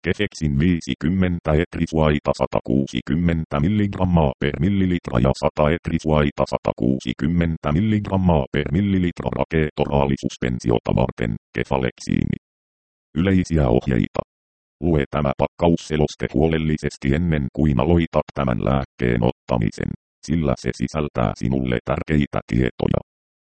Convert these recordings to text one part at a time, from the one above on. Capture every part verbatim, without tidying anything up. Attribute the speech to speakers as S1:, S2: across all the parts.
S1: Kefeksin viisikymmentä etrisuaita sata kuusikymmentä milligrammaa per millilitra ja sata etrisuaita sata kuusikymmentä milligrammaa per millilitra raketoraalisuspensiota varten, kefaleksiini. Yleisiä ohjeita. Lue tämä pakkausseloste huolellisesti ennen kuin aloitat tämän lääkkeen ottamisen, sillä se sisältää sinulle tärkeitä tietoja.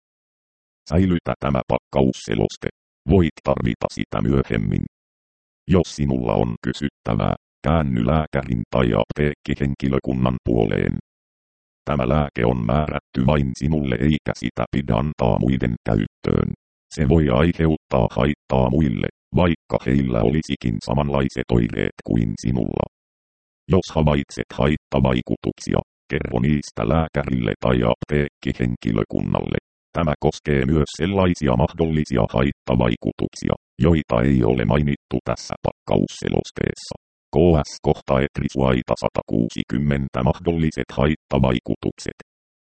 S1: Säilytä tämä pakkausseloste. Voit tarvita sitä myöhemmin. Jos sinulla on kysyttävää, käänny lääkärin tai apteekkihenkilökunnan puoleen. Tämä lääke on määrätty vain sinulle eikä sitä pidä antaa muiden käyttöön. Se voi aiheuttaa haittaa muille, vaikka heillä olisikin samanlaiset oireet kuin sinulla. Jos havaitset haittavaikutuksia, kerro niistä lääkärille tai apteekkihenkilökunnalle. Tämä koskee myös sellaisia mahdollisia haittavaikutuksia, joita ei ole mainittu tässä pakkausselosteessa. K S kohta etrisuaita sata kuusikymmentä mahdolliset haittavaikutukset.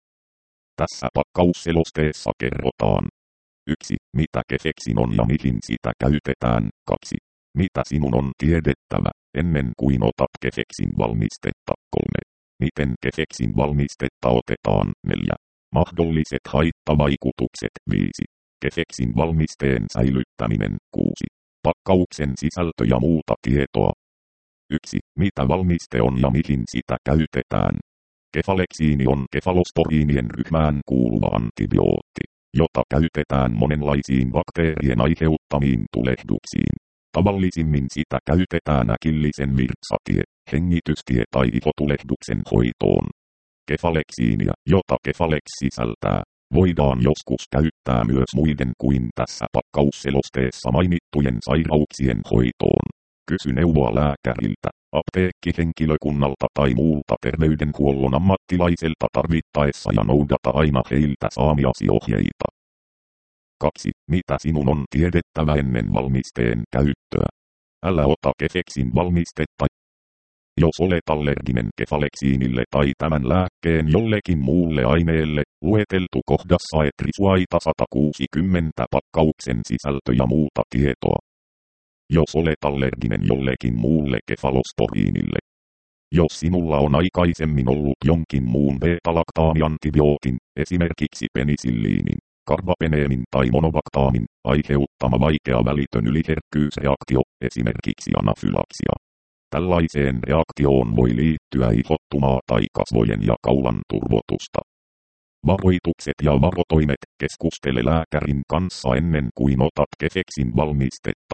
S1: Tässä pakkausselosteessa kerrotaan. yksi. Mitä kefeksin on ja mihin sitä käytetään. kaksi. Mitä sinun on tiedettävä, ennen kuin otat kefeksin valmistetta. kolme. Miten kefeksin valmistetta otetaan. neljä. Mahdolliset haittavaikutukset. viisi. Kefeksin valmisteen säilyttäminen. kuusi. Pakkauksen sisältö ja muuta tietoa. yksi. Mitä valmiste on ja mihin sitä käytetään. Kefaleksiini on kefalosporiinien ryhmään kuuluva antibiootti, jota käytetään monenlaisiin bakteerien aiheuttamiin tulehduksiin. Tavallisimmin sitä käytetään äkillisen virtsatie-, hengitystie- tai ihotulehduksen hoitoon. Kefaleksiinia, jota Kefalex sisältää, voidaan joskus käyttää myös muiden kuin tässä pakkausselosteessa mainittujen sairauksien hoitoon. Kysy neuvoa lääkäriltä, apteekkihenkilökunnalta tai muulta terveydenhuollon ammattilaiselta tarvittaessa ja noudata aina heiltä saamiasi ohjeita. kaksi. Mitä sinun on tiedettävä ennen valmisteen käyttöä? Älä ota kefeksin valmistetta. Jos olet allerginen kefaleksiinille tai tämän lääkkeen jollekin muulle aineelle, lueteltu kohdassa etrisuaita sata kuusikymmentä pakkauksen sisältö ja muuta tietoa. Jos olet allerginen jollekin muulle kefalosporiinille. Jos sinulla on aikaisemmin ollut jonkin muun beta-laktaamiantibiootin, esimerkiksi penisilliinin, karbapeneemin tai monobaktaamin, aiheuttama vaikea välitön yliherkkyysreaktio, esimerkiksi anafylaksia. Tällaiseen reaktioon voi liittyä ihottumaa tai kasvojen ja kaulan turvotusta. Varoitukset ja varotoimet. Keskustele lääkärin kanssa ennen kuin otat kefeksin valmistetta.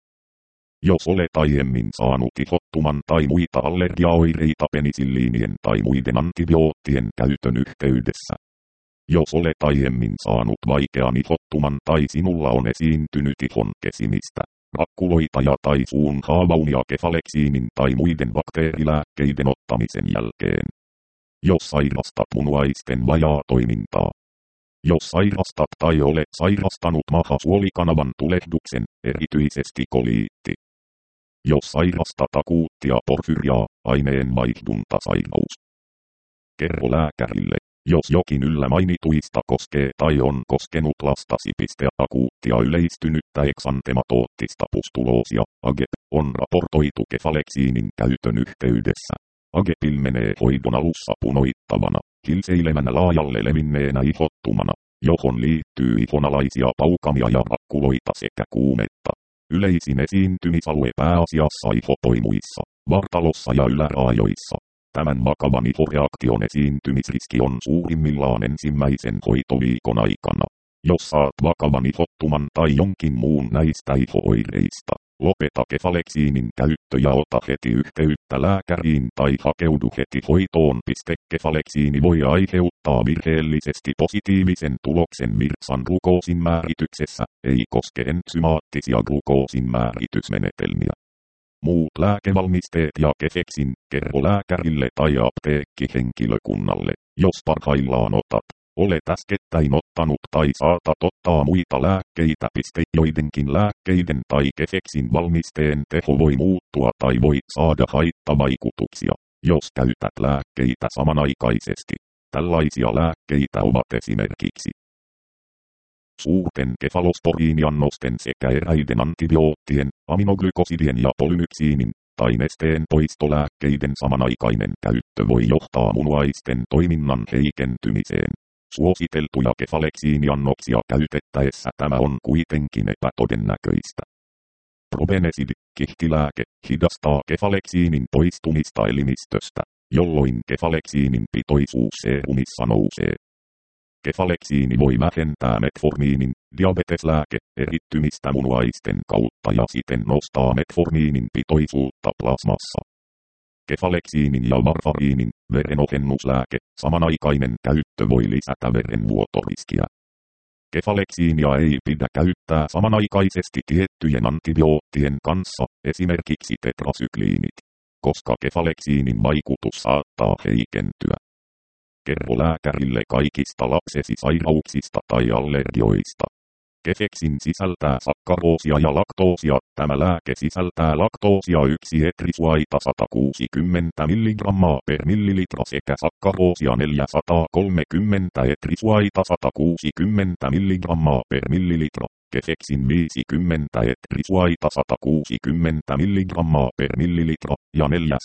S1: Jos olet aiemmin saanut ihottuman tai muita allergiaoireita penisilliinien tai muiden antibioottien käytön yhteydessä. Jos olet aiemmin saanut vaikean ihottuman tai sinulla on esiintynyt ihon kesimistä, rakkuloita ja tai suun haavaunia kefaleksiinin tai muiden bakteerilääkkeiden ottamisen jälkeen. Jos sairastat munuaisten vajaatoimintaa. Jos sairastat tai olet sairastanut maha-suolikanavan tulehduksen, erityisesti koliitti. Jos sairastat akuuttia porfyriaa, aineenvaihduntasairaus. Kerro lääkärille, jos jokin yllä mainituista koskee tai on koskenut lastasi. Akuuttia yleistynyttä eksantematoottista pustuloosia, A G E P, on raportoitu kefaleksiinin käytön yhteydessä. A G E P ilmenee hoidon alussa punoittavana, hilseilevänä laajalle levinneenä ihottumana, johon liittyy ihonalaisia paukamia ja rakkuloita sekä kuumetta. Yleisin esiintymisalue pääasiassa ihopoimuissa, vartalossa ja yläraajoissa. Tämän vakavan ihoreaktion esiintymisriski on suurimmillaan ensimmäisen hoitoviikon aikana. Jos saat vakavan ihottuman tai jonkin muun näistä ihooireista, lopeta kefaleksiinin käyttö ja ota heti yhteyttä lääkäriin tai hakeudu heti hoitoon. Kefaleksiini voi aiheuttaa virheellisesti positiivisen tuloksen virtsan glukoosin määrityksessä, ei koske ensymaattisia glukoosin määritysmenetelmiä. Muut lääkevalmisteet ja kefeksin, kerro lääkärille tai apteekkihenkilökunnalle, jos parhaillaan otat. Olet äskettäin ottanut tai saatat ottaa muita lääkkeitä. Joidenkin lääkkeiden tai kefeksin valmisteen teho voi muuttua tai voit saada haittavaikutuksia, jos käytät lääkkeitä samanaikaisesti. Tällaisia lääkkeitä ovat esimerkiksi suurten kefalosporiiniannosten sekä eräiden antibioottien, aminoglykosidien ja polymyksiinin, tai nesteen poistolääkkeiden samanaikainen käyttö voi johtaa munuaisten toiminnan heikentymiseen. Suositeltuja kefaleksiiniannoksia käytettäessä tämä on kuitenkin epätodennäköistä. Probenecid, kihtilääke, hidastaa kefaleksiinin poistumista elimistöstä, jolloin kefaleksiinin pitoisuus seerumissa nousee. Kefaleksiini voi vähentää metformiinin, diabeteslääke, erittymistä munuaisten kautta ja siten nostaa metformiinin pitoisuutta plasmassa. Kefaleksiinin ja varfariinin, verenohennuslääke, samanaikainen käyttö voi lisätä verenvuotoriskiä. Kefaleksiinia ei pidä käyttää samanaikaisesti tiettyjen antibioottien kanssa, esimerkiksi tetrasykliinit, koska kefaleksiinin vaikutus saattaa heikentyä. Kerro lääkärille kaikista lapsesi sairauksista tai allergioista. Kefeksin sisältää sakkaroosia ja laktoosia. Tämä lääke sisältää laktoosia yksi etrisuaita sata kuusikymmentä milligrammaa per millilitra sekä sakkaroosia neljäsataakolmekymmentä etrisuaita sata kuusikymmentä milligrammaa per millilitra. Kefeksin viisikymmentä etrisuaita sata kuusikymmentä milligrammaa per millilitra ja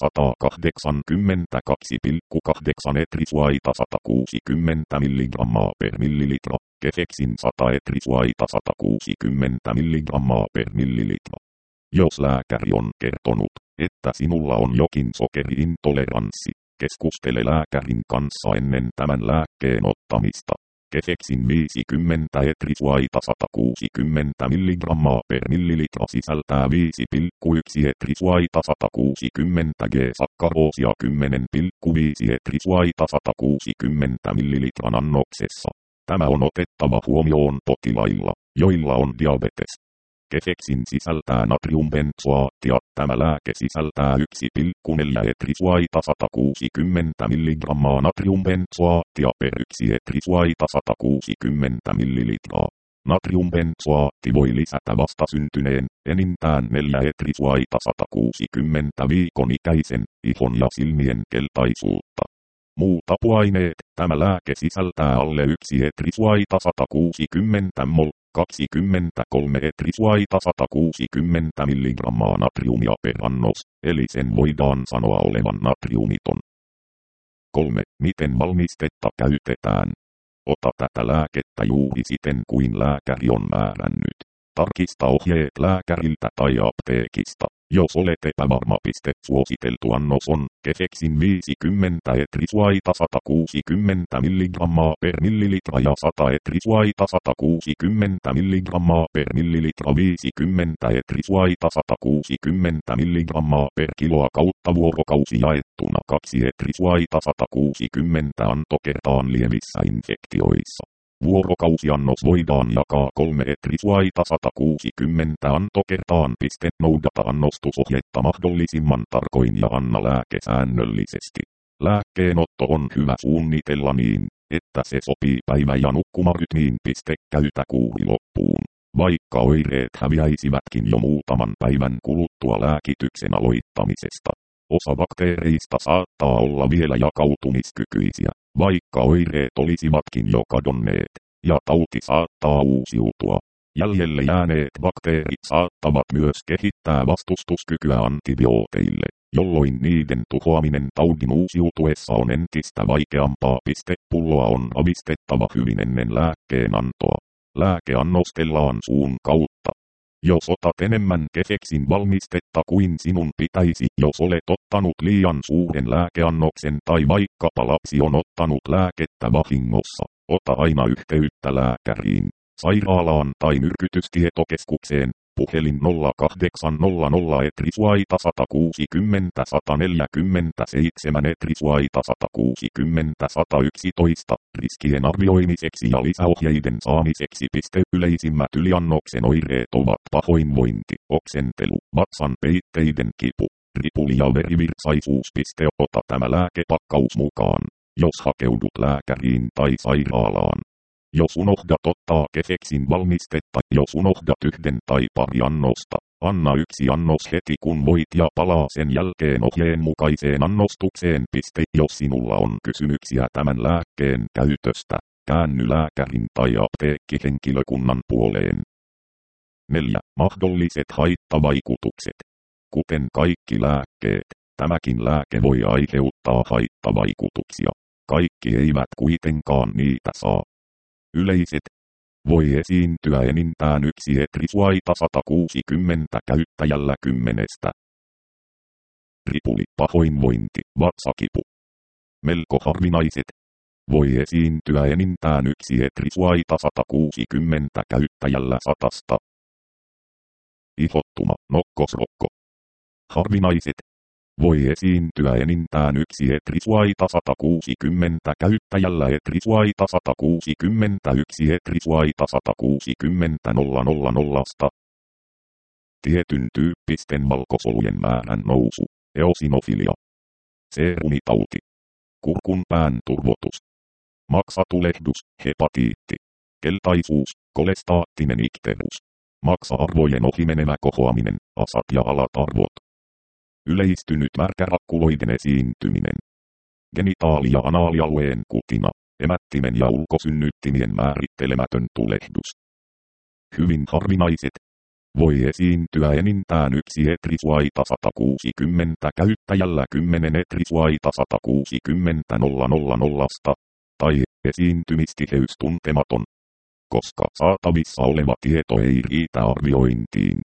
S1: neljäsataakahdeksankymmentäkaksi pilkku kahdeksan etrisuaita sata kuusikymmentä milligrammaa per millilitra. Kefeksin sata etrisuaita sata kuusikymmentä milligrammaa per millilitra. Jos lääkäri on kertonut, että sinulla on jokin sokeriintoleranssi, keskustele lääkärin kanssa ennen tämän lääkkeen ottamista. Kefeksin viisikymmentä etrisuaita sata kuusikymmentä milligrammaa per millilitra sisältää viisi pilkku yksi etrisuaita sata kuusikymmentä g-sakkaroosia kymmenen pilkku viisi etrisuaita sata kuusikymmentä millilitran annoksessa. Tämä on otettava huomioon potilailla, joilla on diabetes. Kefeksin sisältää natriumbenzoaattia. Tämä lääke sisältää yksi pilkku neljä etrisuaita sata kuusikymmentä milligrammaa natriumbenzoaattia per yksi etrisuaita sata kuusikymmentä millilitraa. Natriumbenzoaatti voi lisätä vastasyntyneen, enintään neljä etrisuaita sata kuusikymmentä viikon ikäisen, ihon ja silmien keltaisuutta. Muut apuaineet. Tämä lääke sisältää alle yksi etrisuaita sata kuusikymmentä mol. kaksikymmentäkolme etrisuaita sata kuusikymmentä milligrammaa natriumia per annos, eli sen voidaan sanoa olevan natriumiton. kolme. Miten valmistetta käytetään? Ota tätä lääkettä juuri siten kuin lääkäri on määrännyt. Tarkista ohjeet lääkäriltä tai apteekista. Jos olet epävarma, suositeltu annos on Kefeksin viisikymmentä etrisuaita sata kuusikymmentä milligrammaa per millilitra ja sata etrisuaita sata kuusikymmentä milligrammaa per millilitra viisikymmentä etrisuaita sata kuusikymmentä milligrammaa per kiloa kautta vuorokausi jaettuna kaksi etrisuaita sata kuusikymmentä antokertaan lievissä infektioissa. Vuorokausiannos voidaan jakaa kolme etrisuaita sata kuusikymmentä antokertaan. Noudata annostusohjetta mahdollisimman tarkoin ja anna lääke säännöllisesti. Lääkkeenotto on hyvä suunnitella niin, että se sopii päivä- ja nukkumarytmiin. Käytä kuuri loppuun. Vaikka oireet häviäisivätkin jo muutaman päivän kuluttua lääkityksen aloittamisesta. Osa bakteereista saattaa olla vielä jakautumiskykyisiä, vaikka oireet olisivatkin jo kadonneet, ja tauti saattaa uusiutua. Jäljelle jääneet bakteerit saattavat myös kehittää vastustuskykyä antibiooteille, jolloin niiden tuhoaminen taudin uusiutuessa on entistä vaikeampaa. Pulloa on ravistettava hyvin ennen lääkkeen antoa. Lääke annostellaan suun kautta. Jos otat enemmän Kefeksin valmistetta kuin sinun pitäisi, jos olet ottanut liian suuren lääkeannoksen tai vaikkapa lapsi on ottanut lääkettä vahingossa, ota aina yhteyttä lääkäriin, sairaalaan tai myrkytystietokeskukseen. Puhelin nolla kahdeksan nolla nolla etrisuaita sata kuusikymmentä sata neljäkymmentäseitsemän etrisuaita sata kuusikymmentä sata yksitoista riskien arvioimiseksi ja lisäohjeiden saamiseksi. Yleisimmät yliannoksen oireet ovat pahoinvointi, oksentelu, vatsan peitteiden kipu, ripuli ja verivirtsaisuus. Ota tämä lääkepakkaus mukaan, jos hakeudut lääkäriin tai sairaalaan. Jos unohdat ottaa Kefeksin valmistetta, jos unohdat yhden tai pari annosta, anna yksi annos heti kun voit ja palaa sen jälkeen ohjeen mukaiseen annostukseen. Jos sinulla on kysymyksiä tämän lääkkeen käytöstä, käänny lääkärin tai apteekkihenkilökunnan puoleen. neljä. Mahdolliset haittavaikutukset. Kuten kaikki lääkkeet, tämäkin lääke voi aiheuttaa haittavaikutuksia. Kaikki eivät kuitenkaan niitä saa. Yleiset. Voi esiintyä enintään yksi etrisuaita sata kuusikymmentä käyttäjällä kymmenestä. Ripuli, pahoinvointi, vatsakipu. Melko harvinaiset. Voi esiintyä enintään yksi etrisuaita sata kuusikymmentä käyttäjällä satasta. Ihottuma, nokkosrokko. Harvinaiset. Voi esiintyä enintään yksi etrisuaita sata kuusikymmentä käyttäjällä etrisuaita sata kuusikymmentäyksi etrisuaita sata kuusikymmentä nolla nolla nollasta. Tietyn tyyppisten valkosolujen määrän nousu, eosinofilia. Seerumitauti. Kurkun pään turvotus. Maksatulehdus, hepatiitti. Keltaisuus, kolestaattinen ikterus. Maksa-arvojen ohimenevä kohoaminen, asat ja alat arvot. Yleistynyt märkärakkuloiden esiintyminen. Genitaali- ja anaalialueen kutina, emättimen ja ulkosynnyttimien määrittelemätön tulehdus. Hyvin harvinaiset. Voi esiintyä enintään yksi etrisuaita sata kuusikymmentä käyttäjällä kymmenen etrisuaita sata kuusikymmentä nolla nolla nollasta, tai esiintymistiheys tuntematon, koska saatavissa oleva tieto ei riitä arviointiin.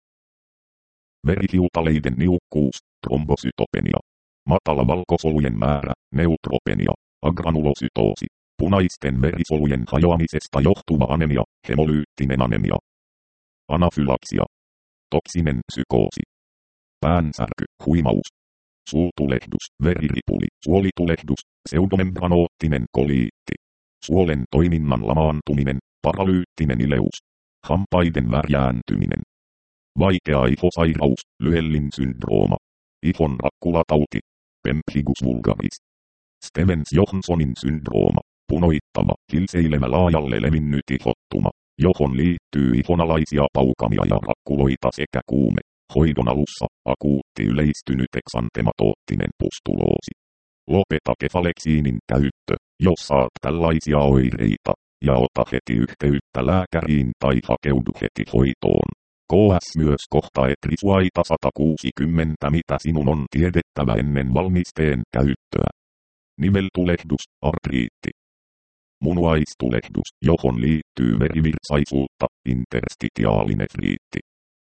S1: Verihiutaleiden niukkuus, trombosytopenia. Matala valkosolujen määrä, neutropenia, agranulosytoosi. Punaisten verisolujen hajoamisesta johtuva anemia, hemolyyttinen anemia. Anafylaksia. Toksinen psykoosi. Päänsärky, huimaus. Suutulehdus, veriripuli, suolitulehdus, pseudomembranoottinen koliitti. Suolen toiminnan lamaantuminen, paralyyttinen ileus. Hampaiden värjääntyminen. Vaikea ihosairaus, Lyellin syndrooma. Ihon rakkulatauti, pemphigus vulgaris. Stevens-Johanssonin syndrooma, punoittava, hilseilevä laajalle levinnyt ihottuma, johon liittyy ihonalaisia paukamia ja rakkuloita sekä kuume. Hoidon alussa, akuutti yleistynyt eksantematoottinen pustuloosi. Lopeta kefaleksiinin käyttö, jos saat tällaisia oireita, ja ota heti yhteyttä lääkäriin tai hakeudu heti hoitoon. K S myös kohta etrisuaita sata kuusikymmentä mitä sinun on tiedettävä ennen valmisteen käyttöä. Niveltulehdus, artriitti. Munuaistulehdus, johon liittyy verivirtsaisuutta, interstitiaalinefriitti.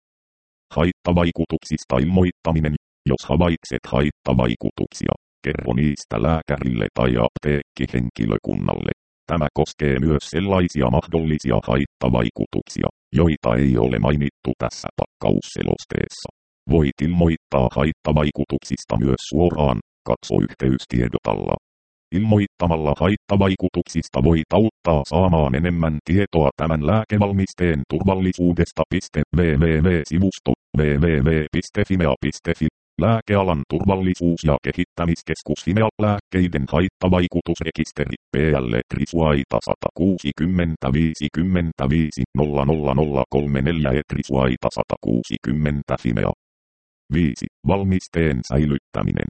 S1: Haittavaikutuksista ilmoittaminen. Jos havaitset haittavaikutuksia, kerro niistä lääkärille tai apteekkihenkilökunnalle. Tämä koskee myös sellaisia mahdollisia haittavaikutuksia, joita ei ole mainittu tässä pakkausselosteessa. Voit ilmoittaa haittavaikutuksista myös suoraan, katso yhteystiedotalla. Ilmoittamalla haittavaikutuksista voit auttaa saamaan enemmän tietoa tämän lääkevalmisteen turvallisuudesta. www-sivusto www piste fimea piste fi Lääkealan turvallisuus- ja kehittämiskeskus Fimea lääkkeiden haittavaikutusrekisteri P L Etrisuaita sata kuusikymmentä viisikymmentäviisi nolla nolla nolla kolme neljä Etrisuaita sata kuusikymmentä Fimea. viisi. Valmisteen säilyttäminen.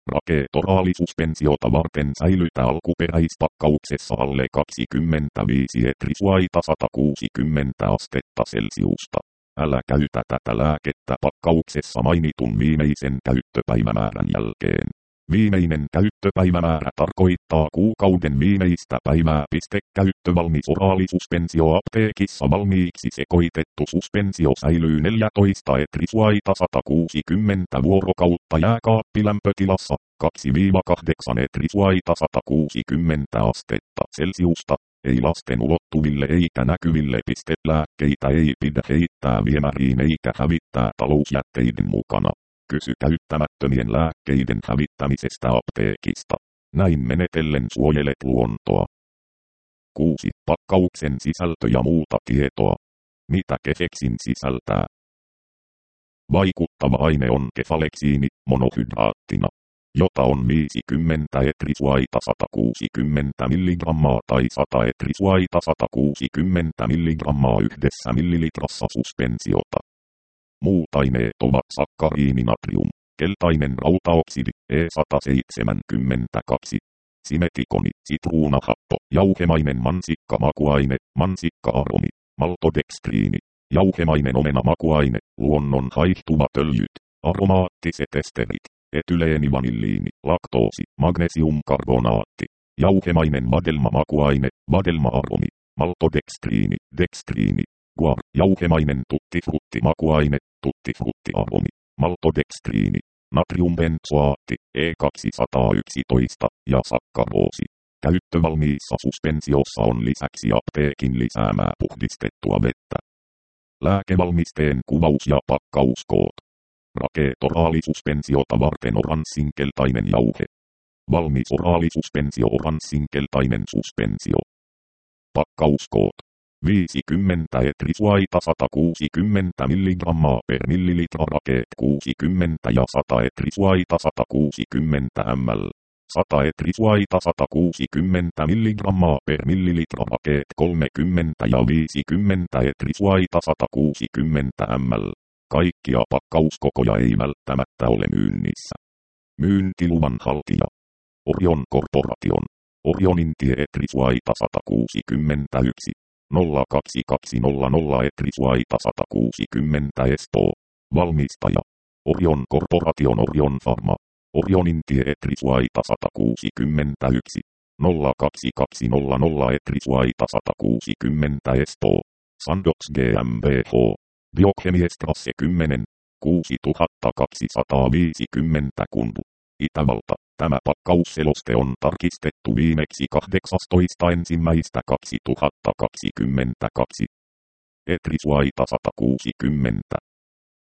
S1: Raketoraalisuspensiota varten säilytä alkuperäispakkauksessa alle kaksikymmentäviisi Etrisuaita sata kuusikymmentä astetta Celsiusta. Älä käytä tätä lääkettä pakkauksessa mainitun viimeisen käyttöpäivämäärän jälkeen. Viimeinen käyttöpäivämäärä tarkoittaa kuukauden viimeistä päivää. Käyttövalmis oraalisuspensio apteekissa valmiiksi sekoitettu suspensio säilyy neljätoista Etrisuaita sata kuusikymmentä vuorokautta jääkaappilämpötilassa, kaksi kahdeksan Etrisuaita sata kuusikymmentä astetta Celsiusta. Ei lasten ulottuville eikä näkyville. Lääkkeitä ei pidä heittää viemäriin eikä hävittää talousjätteiden mukana. Kysy käyttämättömien lääkkeiden hävittämisestä apteekista. Näin menetellen suojelet luontoa. kuusi. Pakkauksen sisältö ja muuta tietoa. Mitä kefeksin sisältää? Vaikuttava aine on kefaleksiini monohydraattina, jota on viisikymmentä Etrisuaita sata kuusikymmentä milligrammaa tai sata Etrisuaita sata kuusikymmentä milligrammaa yhdessä millilitrassa suspensiota. Muut aineet ovat sakkariininatrium, keltainen rautaoksidi E sata seitsemänkymmentäkaksi, simetikoni, sitruunahappo, jauhemainen mansikka makuaine, mansikka-aromi, maltodekstriini, jauhemainen omena makuaine, luonnon haihtuvat öljyt, aromaattiset esterit, etyleeni vanilliini, laktoosi, magnesiumkarbonaatti, jauhemainen vadelmamakuaine, vadelma-aromi, maltodekstriini, dekstriini, guar, jauhemainen tuttifrutti-makuaine, tuttifrutti-aromi, maltodekstriini, natriumbenzoaatti, E kaksisataayksitoista ja sakkaroosi. Käyttövalmiissa suspensiossa on lisäksi apteekin lisäämää puhdistettua vettä. Lääkevalmisteen kuvaus ja pakkauskoot. Raketoraalisuspensiota varten oranssinkeltainen jauhe. Valmis oraalisuspensio oranssinkeltainen suspensio. Pakkauskoot. viisikymmentä etrisuaita sata kuusikymmentä milligrammaa per millilitra rakeet kuusikymmentä ja sata etrisuaita sata kuusikymmentä millilitraa. sata etrisuaita sata kuusikymmentä milligrammaa per millilitra rakeet kolmekymmentä ja viisikymmentä etrisuaita sata kuusikymmentä millilitraa. Kaikkia pakkauskokoja ei välttämättä ole myynnissä. Myyntiluvan haltija. Orion Corporation. Orionin tie etrisuaita sata kuusikymmentäyksi. nolla kaksi kaksi nolla nolla etrisuaita sata kuusikymmentä Espoo. Valmistaja. Orion Corporation Orion Pharma. Orionin tie etrisuaita sata kuusikymmentäyksi. nolla kaksi kaksi nolla nolla etrisuaita sata kuusikymmentä Espoo. Sandox GmbH. Biochemiestrasse kymmenen. kuusituhattakaksisataaviisikymmentä Kundu. Itävalta. Tämä pakkausseloste on tarkistettu viimeksi kahdeksastoista ensimmäistä kaksituhattakaksikymmentäkaksi. Etrisuaita sata kuusikymmentä.